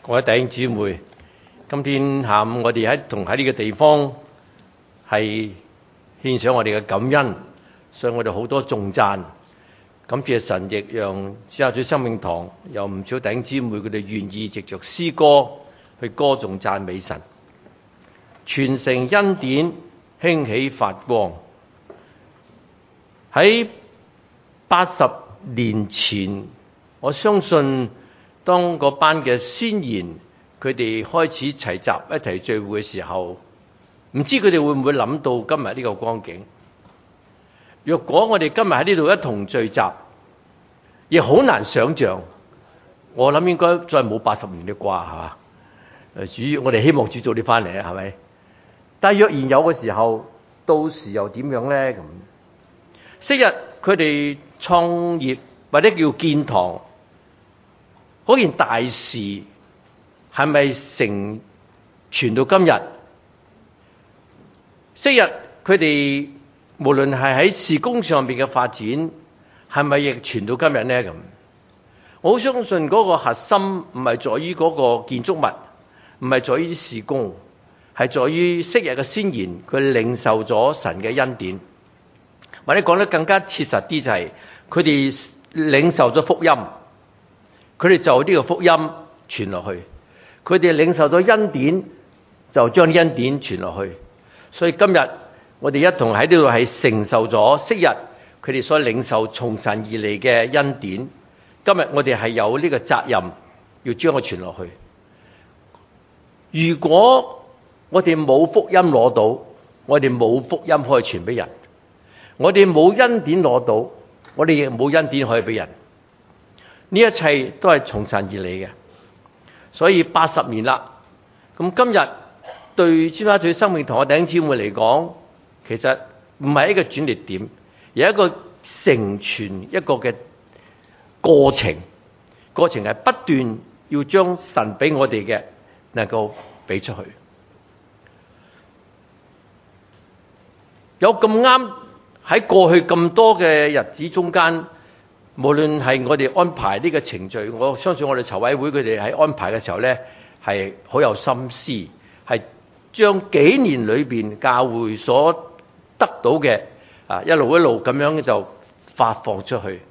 各位弟兄姊妹，今天下午我哋喺呢個地方係獻上我哋嘅感恩，所以我哋好多頌讚，感謝神，亦讓之後主生命堂有唔少弟兄姊妹佢哋願意藉着詩歌去歌頌讚美神，全城恩典興起發光。喺80年前，我相信當嗰班嘅先賢佢哋開始齊集一齊聚會嘅時候，唔知佢哋會唔會諗到今日呢個光景。若果我哋今日喺呢度一同聚集，亦好難想像，我諗應該再冇80年的啩，係嘛？主，我哋希望主早啲翻嚟啊，係咪？但若然有嘅時候，到時又點樣呢？咁昔日佢哋創業或者叫建堂嗰件大事，係咪成傳到今日？昔日佢哋無論係喺事工上邊嘅發展，係咪亦傳到今日呢？咁我好相信嗰個核心唔係在於嗰個建築物，唔係在於事工，係在於昔日嘅先賢佢領受咗神嘅恩典。或者講得更加切實啲，就係佢哋領受咗福音，佢哋就呢個福音傳落去，佢哋領受咗恩典，就將恩典傳落去。所以今日我哋一同喺呢度係承受咗昔日佢哋所領受從神而嚟嘅恩典。今日我哋係有呢個責任要將佢傳落去。如果我哋冇福音攞到，我哋冇福音可以傳俾人。我哋冇恩典攞到，我哋亦冇恩典可以俾人。呢一切都係從神而嚟嘅。所以80年啦，咁今日對尖沙咀生命堂嘅弟兄姊妹嚟講，其實唔係一個轉捩點，而係一個成全一個嘅過程。過程係不斷要將神俾我哋嘅能夠俾出去。有咁啱。喺過去咁多嘅日子中間，無論係我哋安排呢個程序，我相信我哋籌委會佢哋喺安排嘅時候呢，係好有心思，係將幾年裏邊教會所得到嘅一路一路咁樣就發放出去。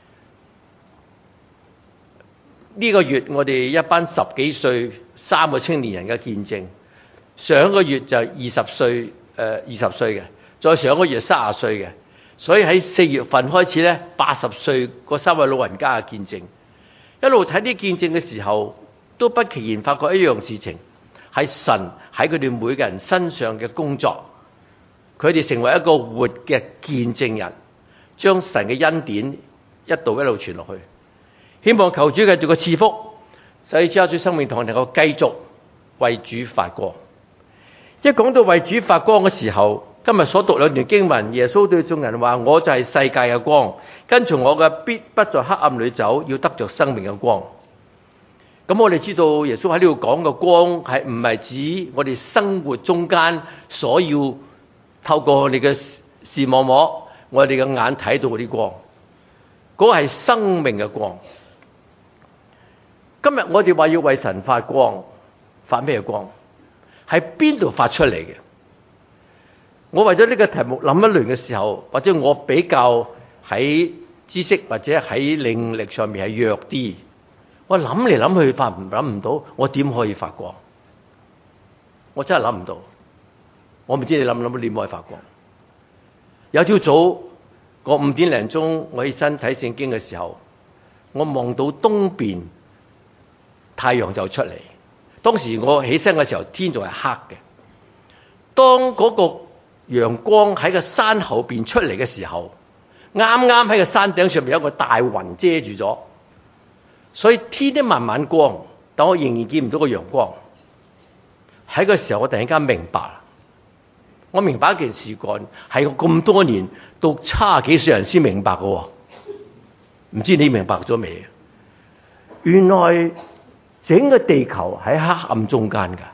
呢個月我哋一班10幾歲3個青年人嘅見證，上個月就20歲嘅。再上個月30歲嘅，所以喺4月份開始咧，80歲嗰3位老人家嘅見證，一路睇啲見證嘅時候，都不其然發覺一樣事情，係神喺佢哋每個人身上嘅工作，佢哋成為一個活嘅見證人，將神嘅恩典一路一路傳落去。希望求主繼續嘅賜福，使尖沙咀生命堂能夠繼續為主發光。一講到為主發光嘅時候，今日所讀兩段經文，耶穌對眾人話：我就係世界嘅光，跟從我嘅必不在黑暗裏走，要得着生命嘅光。咁我哋知道耶穌喺呢度講嘅光係唔係指我哋生活中間所要透過我哋嘅視網膜、我哋嘅眼睇到嗰啲光，嗰個係生命嘅光。今日我哋話要為神發光，發咩光？喺邊度發出嚟嘅？我為咗呢個題目諗一輪嘅時候，或者我比較喺知識或者喺領力上面係弱啲，我諗嚟諗去諗唔到，我點可以發光？我真係諗唔到。我唔知你諗唔諗到點可以發光？有朝早個5點零鐘，我起身睇聖經嘅時候，我望到東邊太陽就出嚟。當時我起身嘅時候，天仲係黑嘅。當嗰個陽光喺個山後邊出嚟嘅時候，啱啱喺個山頂上面有一個大雲遮住咗，所以天都慢慢光，但我仍然見唔到個陽光。喺個時候，我突然間明白，我明白一件事幹，係我咁多年到70幾歲人先明白嘅。唔知你明白咗未？原來整個地球喺黑暗中間噶。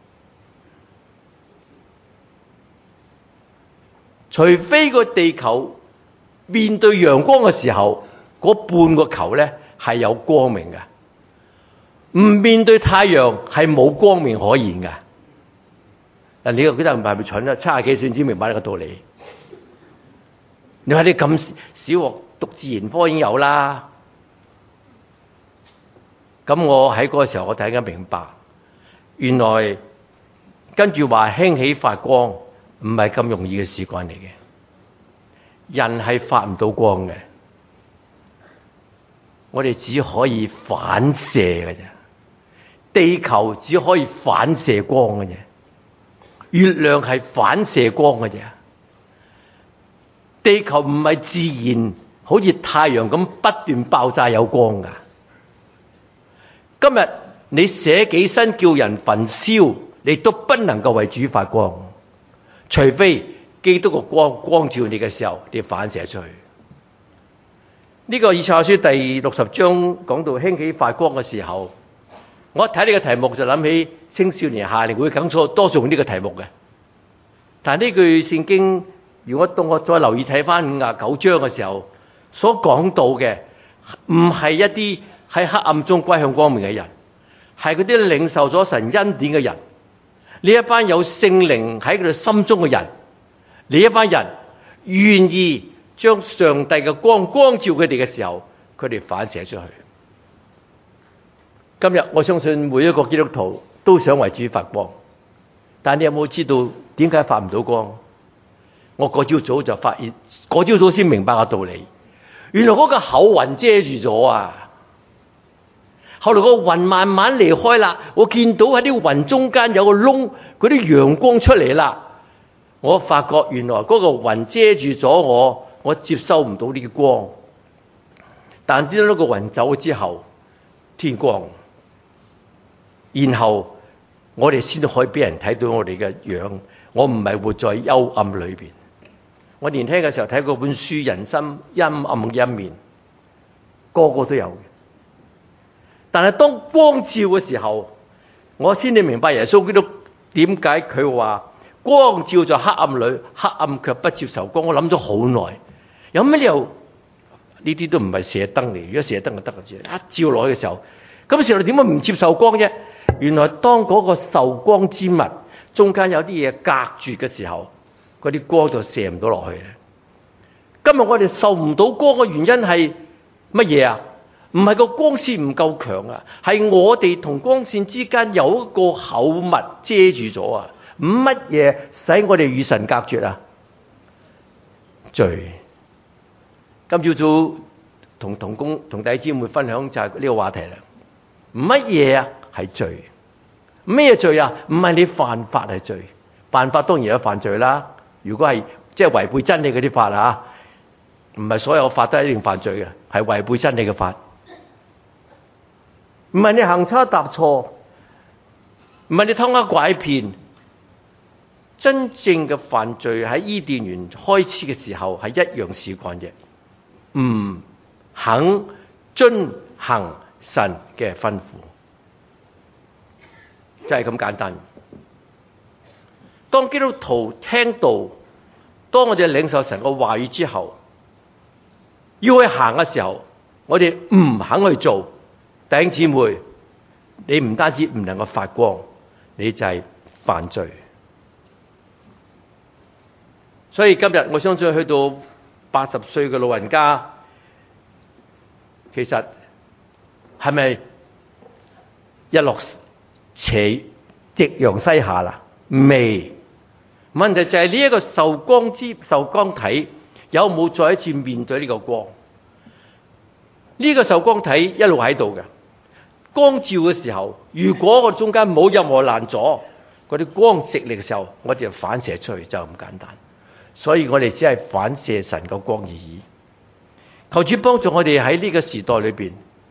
除非個地球面對陽光嘅時候，嗰半個球咧係有光明嘅。 唔面對太陽係冇光明可言㗎。嗱，你又覺得唔係咪蠢啊？70幾歲先明白呢個道理。你話你咁小學讀自然科已經有啦。咁我喺嗰個時候我突然間明白，原來跟住話興起發光唔係咁容易嘅事幹嚟嘅。人係發唔到光嘅，我哋只可以反射嘅啫。地球只可以反射光嘅啫，月亮係反射光嘅啫。地球唔係自然好似太陽咁不斷爆炸有光㗎。今日你捨己身叫人焚燒，你都不能夠為主發光，除非基督嘅光照你嘅時候，你反射出去。呢個以賽亞書第60章講到興起發光嘅時候，我一睇呢個題目就諗起青少年夏令會更多數用呢個題目嘅。但係呢句聖經，如果當我再留意睇翻59章嘅時候，所講到嘅唔係一啲喺黑暗中歸向光明嘅人，係嗰啲領受咗神恩典嘅人。呢一班有聖靈喺佢哋心中嘅人，呢一班人願意將上帝嘅光照佢哋嘅時候，佢哋反射出去。今日我相信每一個基督徒都想為主發光，但你有冇知道點解發唔到光？我嗰朝早就發現，嗰朝早先明白個道理。原來嗰個厚雲遮住咗啊！後來個雲慢慢離開啦，我見到喺啲雲中間有個窿，嗰啲陽光出嚟啦。我發覺原來嗰個雲遮住咗我接收唔到呢啲光。但知道個雲走咗之後，天光，然後我哋先可以俾人睇到我哋嘅樣。我唔係活在幽暗裏邊。我年輕嘅時候睇過本書《人生陰暗嘅一面》，個個都有嘅。但係當光照嘅時候，我先至明白耶穌基督點解佢話光照在黑暗裏，黑暗卻不接受光。我諗咗好耐，有咩理由？呢啲都唔係射燈嚟，如果射燈就得嘅啫。一照落去嘅時候，咁時候點解唔接受光啫？原來當嗰個受光之物中間有啲嘢隔住嘅時候，嗰啲光就射唔到落去。今日我哋受唔到光嘅原因係乜嘢啊？唔係個光線唔夠強啊，係我哋同光線之間有一個厚物遮住咗啊！乜嘢使我哋與神隔絕啊？罪。今朝早同弟兄姊妹分享就係呢個話題啦。乜嘢啊？係罪。咩罪啊？唔係你犯法係罪，犯法當然有犯罪啦。如果係即係違背真理嗰啲法啊，唔係所有法都一定犯罪嘅，係違背真理嘅法。唔係你行差踏錯，唔係你偷呃拐騙。真正嘅犯罪喺伊甸園開始嘅時候係一樣事幹啫，唔肯遵行神嘅吩咐，就係咁簡單。當基督徒聽到，當我哋領受神嘅話語之後，要去行嘅時候，我哋唔肯去做。弟兄姊妹，你唔單止唔能夠發光，你就係犯罪。所以今日我相信去到80歲嘅老人家，其實係咪日落夕陽西下啦？未。問題就係呢一個受光體有冇再一次面對呢個光？呢個受光體一路喺度嘅。光照嘅時候，如果我中間冇任何攔阻，嗰啲光直嚟嘅時候，我哋就反射出去，就咁簡單。所以我哋只係反射神嘅光而已。求主幫助我哋喺呢個時代裏邊。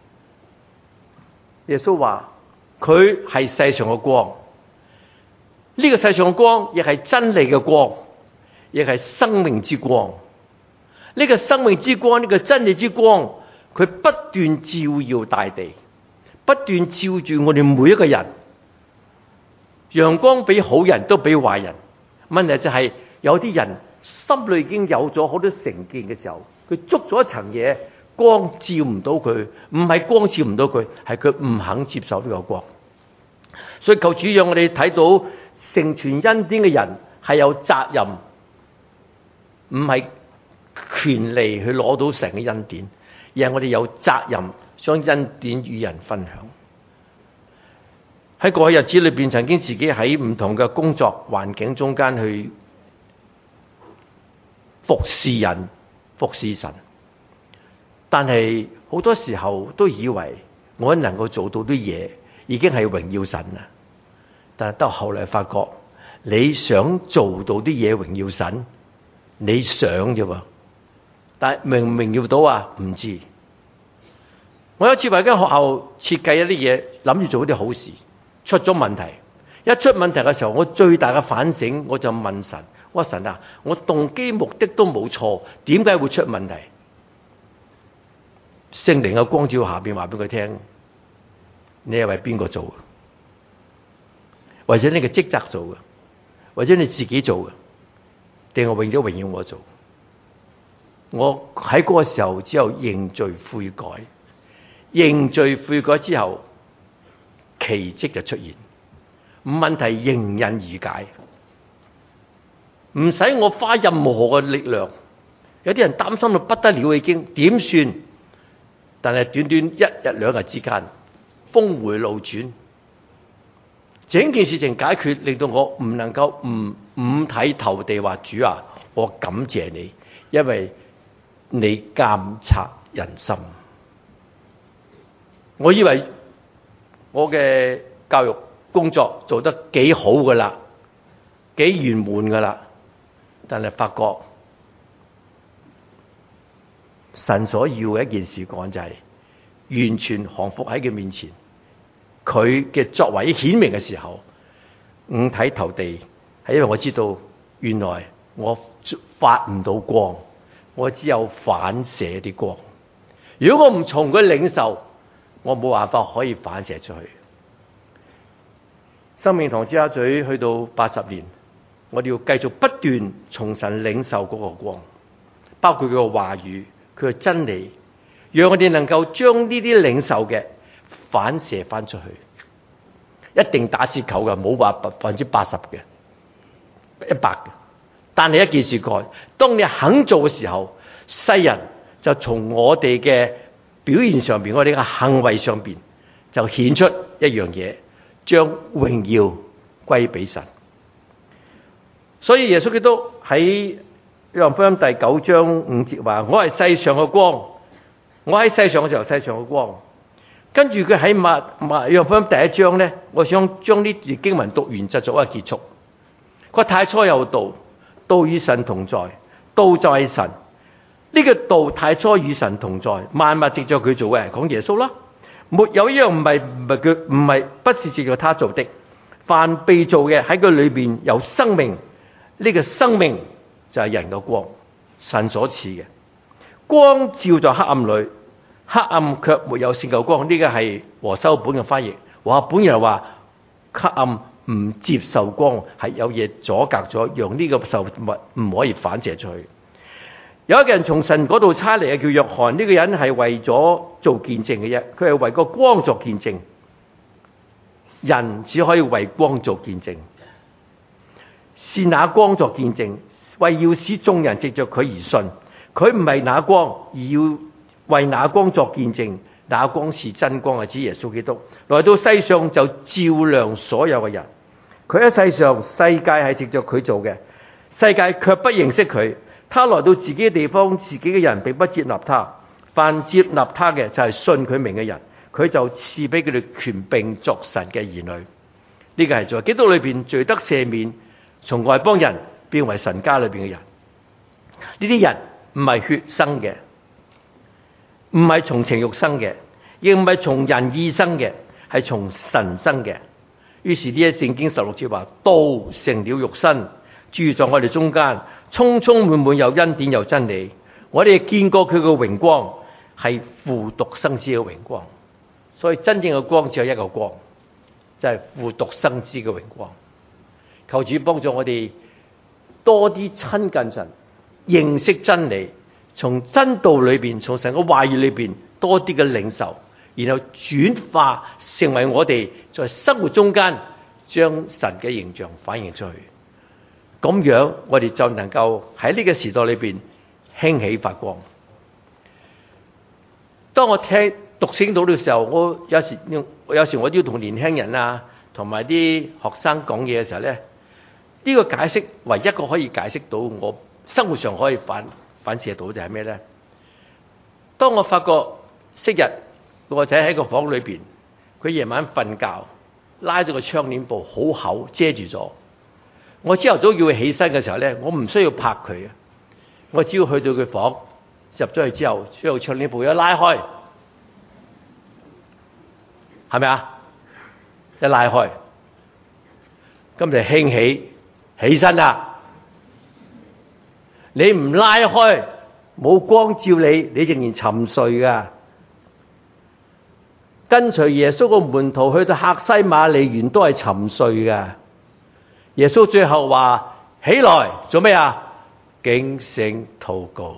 耶穌話佢係世上嘅光，呢個世上嘅光亦係真理嘅光，亦係生命之光。呢個生命之光，呢個真理之光，佢不斷照耀大地，不斷照住我哋每一個人。陽光俾好人都俾壞人。問題就係有啲人心裏已經有咗好多成見嘅時候，佢捉咗一層嘢光照唔到佢，唔係光照唔到佢，係佢唔肯接受呢個光。所以求主讓我哋睇到成全恩典嘅人係有責任，唔係權利去攞到神嘅恩典，而係我哋有責任將恩典與人分享。喺過去日子裏邊，曾經自己喺唔同嘅工作環境中間去服侍人、服侍神，但係好多時候都以為我能夠做到啲嘢已經係榮耀神啦。但係到後來發覺，你想做到啲嘢榮耀神，你想啫喎，但係明唔榮耀到啊？唔知。我有一次為間學校設計一啲嘢，諗住做啲好事，出咗問題。一出問題嘅時候，我最大嘅反省，我就問神：我話神啊，我動機目的都冇錯，點解會出問題？聖靈嘅光照下邊話俾佢聽：你係為邊個做？或者你嘅職責做嘅，或者你自己做嘅，定係為咗榮耀我做？我喺嗰個時候之後認罪悔改，認罪悔改之後，奇蹟就出現，問題迎刃而解，唔使我花任何嘅力量。有啲人擔心到不得了，已經點算？但係短短一日兩日之間，峰回路轉，整件事情解決，令到我唔能夠唔五體投地話：主啊，我感謝你，因為你監察人心。我以為我嘅教育工作做得幾好噶啦，幾圓滿噶啦，但係發覺神所要嘅一件事講就係完全降服喺佢面前，佢嘅作為顯明嘅時候，五體投地，係因為我知道原來我發唔到光，我只有反射啲光。如果我唔從佢領受，我冇辦法可以反射出去。生命堂尖沙咀去到80年，我哋要繼續不斷從神領受嗰個光，包括佢嘅話語、佢嘅真理，讓我哋能夠將呢啲領受嘅反射翻出去。一定打折扣嘅，冇話80%嘅、100%嘅。但係一件事過，當你肯做嘅時候，世人就從我哋嘅表現上邊，我哋嘅行為上邊，就顯出一樣嘢，將榮耀歸俾神。所以耶穌基督喺約翰福音第9章5節話：我係世上嘅光，我喺世上嘅時候，世上嘅光。跟住佢喺約翰福音第1章咧，我想將呢段經文讀完就作一個結束。佢太初有道，道與神同在，道就係神。呢個道太初與神同在，萬物藉著佢做嘅，講耶穌啦。沒有一樣不是藉著他做的。凡被造嘅喺佢裏邊有生命，呢個生命就係人嘅光，神所賜嘅光，照在黑暗裏，黑暗卻沒有勝過光。呢個係和修本嘅翻譯。本人話黑暗唔接受光，係有嘢阻隔咗，讓呢個受物唔可以反射出去。有一個人從神嗰度差嚟嘅，叫約翰。呢個人係為咗做見證嘅啫，佢係為個光作見證。人只可以為光作見證，是那光作見證，為要使眾人藉着佢而信。佢唔係那光，而要為那光作見證。那光是真光，係指耶穌基督來到世上就照亮所有嘅人。佢喺世上，世界係藉着佢做嘅，世界卻不認識佢。他來到自己嘅地方，自己嘅人並不接納他。凡接納他嘅，就係信佢名嘅人，佢就賜俾佢哋權柄作神嘅兒女。呢個係在基督裏邊罪得赦免，從外邦人變為神家裏邊嘅人。呢啲人唔係血生嘅，唔係從情欲生嘅，亦唔係從人意生嘅，係從神生嘅。於是呢一聖經16節話：道成了肉身，住在我哋中間，充充滿滿有恩典有真理。我哋見過佢嘅榮光，係父獨生子嘅榮光。所以真正嘅光只有一個光，就係父獨生子嘅榮光。求主幫助我哋多啲親近神，認識真理， 從真道裏邊，從神嘅話語裏邊多啲嘅領受，然後轉化成為我哋在生活中間將神嘅形象反映出去。咁樣我哋就能夠喺呢個時代裏邊興起發光。當我讀聖道嘅時候，我有時我都要同年輕人啊，同埋啲學生講嘢嘅時候咧，呢個解釋唯一個可以解釋到我生活上可以反射到就係咩咧？當我發覺昔日個仔喺個房裏邊，佢夜晚瞓覺，拉咗個窗簾布好厚遮住咗。我朝頭早叫佢起身嘅時候咧，我唔需要拍佢啊，我只要去到佢房，入咗去之後，將個窗簾布一拉開，係咪啊？一拉開，咁就興起身啦。你唔拉開，冇光照你，你仍然沉睡噶。跟隨耶穌個門徒去到客西馬尼園都係沉睡噶。耶穌最後話：起來做咩啊？警醒禱告。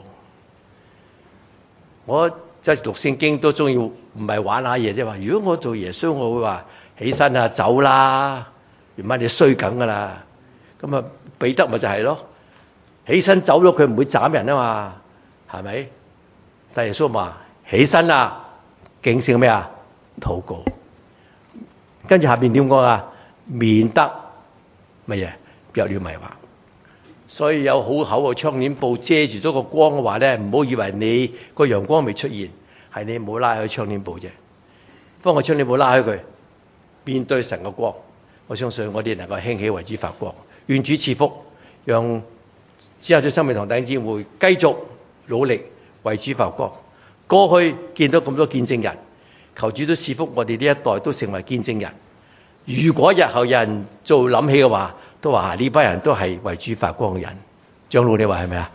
我即係讀聖經都中意，唔係玩下嘢啫。話如果我做耶穌，我會話起身啊，走啦，原來你衰緊噶啦。咁啊，彼得咪就係咯。起身走咗，佢唔會斬人啊嘛，係咪？但耶穌話：起身啦，警醒咩啊？禱告。跟住下邊點講啊？免得乜嘢入了迷惑。所以有好厚嘅窗簾布遮住咗個光嘅話咧，唔好以為你個陽光未出現，係你冇拉開窗簾布啫。幫我窗簾布拉開佢，面對神嘅光，我相信我哋能夠興起為之發光。願主賜福，讓之後在生命堂弟兄姊妹繼續努力為主發光。過去見到咁多見證人，求主都賜福我哋呢一代都成為見證人。如果日後有人做諗起嘅話，都話呢班人都係為主發光嘅人。長老你話係咪啊？